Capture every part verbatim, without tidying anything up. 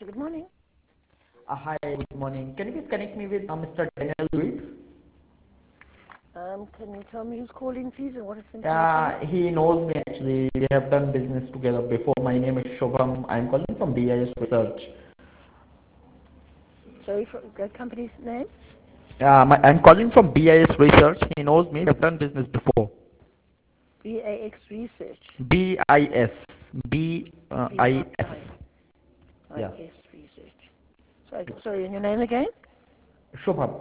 Good morning. Uh, hi, good morning. Can you please connect me with uh, Mister Daniel Reed? Um, can you tell me who's calling, please, and what it's in connection with? Uh, he knows me actually. We have done business together before. My name is Shobham. I'm calling from B I S Research. Sorry, for the company's name? Uh, my, I'm calling from B I S Research. He knows me. We have done business before. B A X Research. B I S. B uh, I S. B I Yeah. S Research. Sorry, sorry, and your name again? Shobham.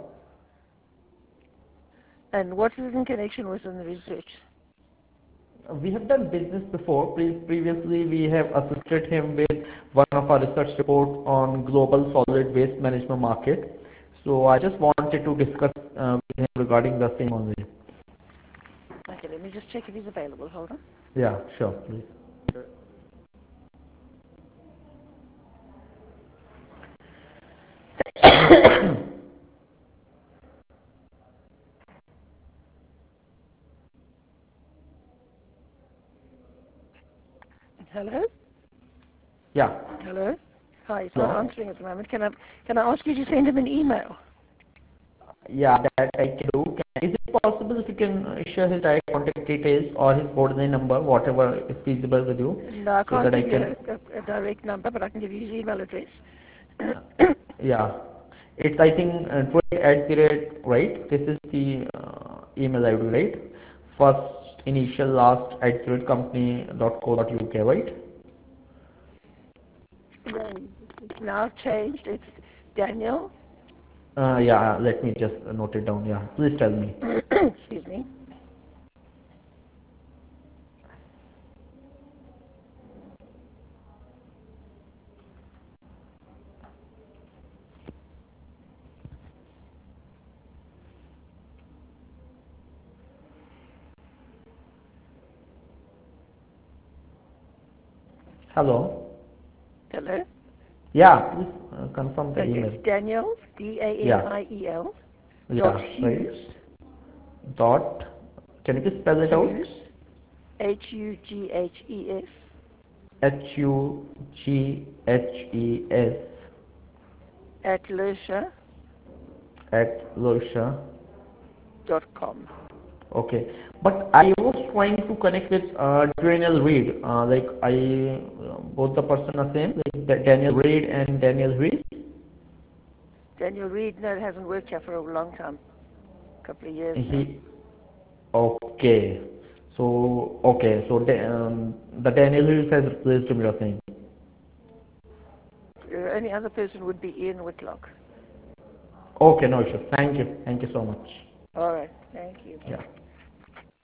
And what is it in connection with in the research? Uh, We have done business before. Pre- previously, we have assisted him with one of our research reports on global solid waste management market. So I just wanted to discuss uh, with him regarding the same only. Okay, let me just check if he's available. Hold on. Yeah, sure, please. Hello? Yeah, Hello? Hi, it's not hello. answering at the moment. Can I, can I ask you to send him an email? Yeah, that I can do. Can, is it possible if you can uh, share his direct contact details or his coordinate number, whatever is feasible with you, No, I so can't that I give you can. a, a, a direct number, but I can give you his email address. Uh, yeah, it's I think uh, twenty at the rate, right? This is the uh, email I D, right? First initial last at the rate company dot co dot uk, right? Then it's now changed. It's Daniel, Uh, yeah, let me just uh, note it down. Yeah, please tell me. excuse me, Hello. hello? Yeah, please uh, confirm the Okay, email. it's Daniel, D A N Yeah, I E L, dot yeah, right. Hughes, Dot. Can you please spell it out? Hughes, H U G H E S, H U G H E S at Lersha at Losha. dot com. Okay, but I was trying to connect with uh, Daniel Reed. Uh, like I, uh, both the person are same, like Da- Daniel Reed and Daniel Reed. Daniel Reed, no, it hasn't worked here for a long time, a couple of years now. He okay. So okay, so da- um, the Daniel Reed has replaced him. You're saying. The only other person would be Ian Whitlock. Okay, no issue. Thank you. Thank you so much. All right, thank you. Yeah.